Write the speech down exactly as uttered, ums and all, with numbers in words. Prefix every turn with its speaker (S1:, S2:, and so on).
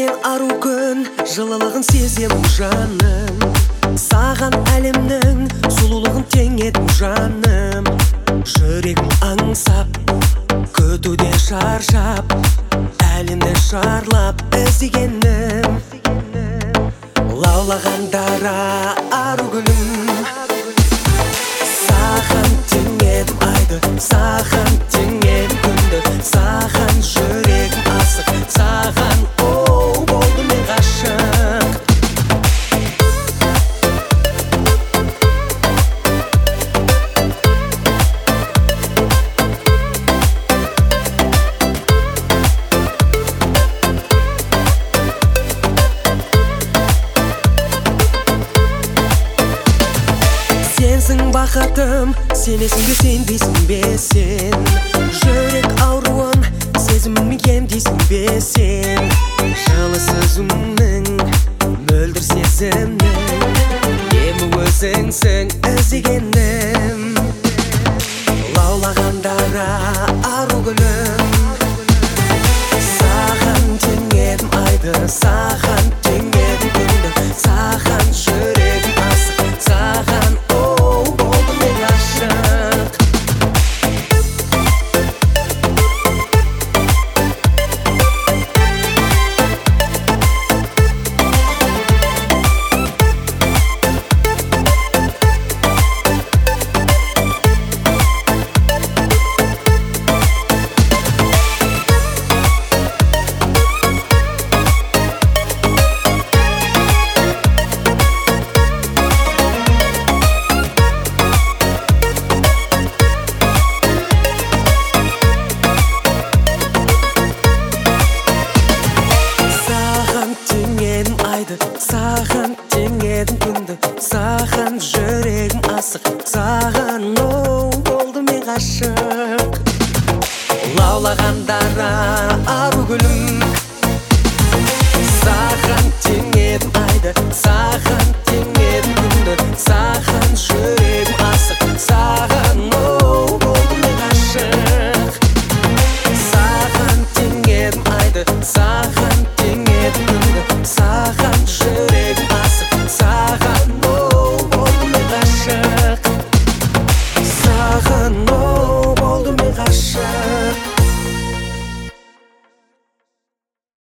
S1: сен ару күн жылылығын сеземін жаным. Саған әлемнің сұлулығын тең едім жаным. Жүрегім аңсап күтуде шаршап, әлемді шарлап іздегенім. Лаулағандара ару гүлім, саған тең едім айды, саған тең едім күнді. Саған жүрегім асық, саған оу болдым мен ғашық. Сенсің бақытым, сенесің бе сенбейсің бе сен? Жүрек ауруын сезіміңмен емдейсің бе сен? Жылы сөзімнің, мөлдір сезімнің, емі өзіңсің іздегенім. Лаулағандара ару гүлім, саған тең едім айды, саған тең едім күнді. Саған жүрегім асық, саған оу болдым мен ғашық. Саған тең едім күнді, саған жүрегім асық, саған оу болдым мен ғашық. Лаулағандара ару гүлім, саған тең едім айды, саған